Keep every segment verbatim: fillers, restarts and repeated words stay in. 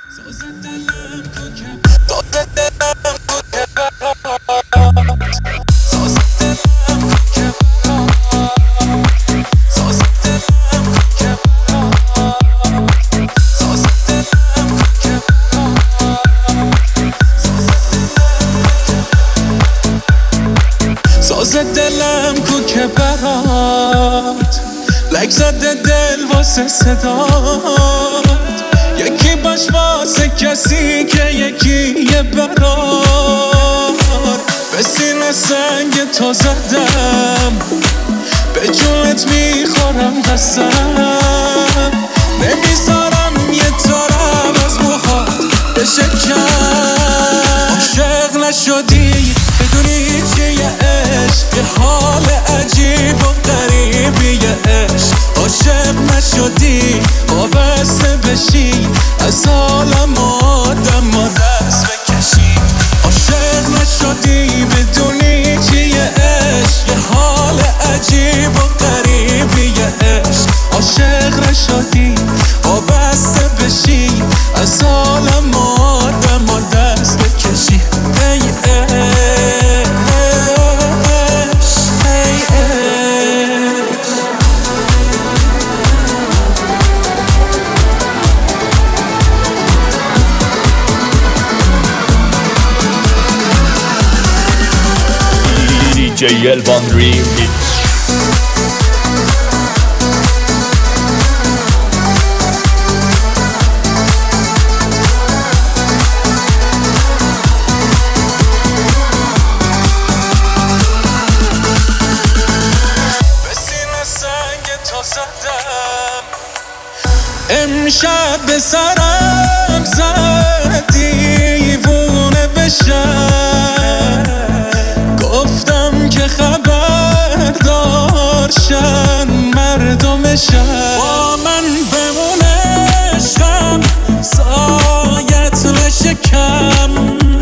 ساز دلم کو که برات لک زده دل واسه صدات، یکی باش واسه کسی که یکی یه برار. به سینه سنگ تو زدم، به جونت میخورم قسم، نمیذارم یه تارم از موهات بشکن. عاشق نشدی بدونی چیه عشق، یه حال عجیب و غریبیه عشق. عاشق نشدی وابسته بشی، از عالم آدم و دست بکشی. عاشق نشدی بدونی چیه عشق، یه حال عجیب و غریبیه عشق. عاشق نشدی وابسته بشی، از عالم آدم و دست بکشی. ای دی جی الوان ریمیکس. امشب به سرم زد دیوونه بشم، گفتم که خبر دارشن مردمشن. با من بمونه عشقم، سایت نشکم،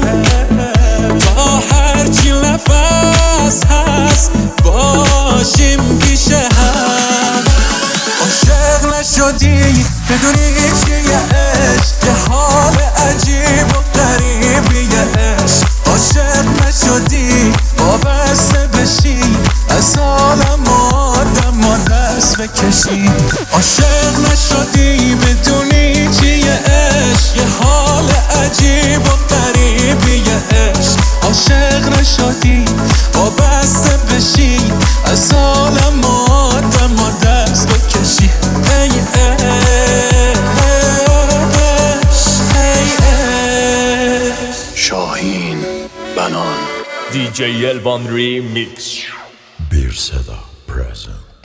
تا هرچی نفس هست باشیم پیش هم. عاشق نشدی بدونی چیه عشق، یه حال عجیب و غریبیه عشق. عاشق نشدی وابسته بشی، از عالم آدم و دست بکشی. عاشق نشدی بدونی چیه عشق، یه حال عجیب و غریبیه عشق. عاشق نشدی وابسته بشی، از عالم آدم و دست بکشی. ای شاهین بنان دی جی الوان ریمیکس. بیر صدا پرزنت.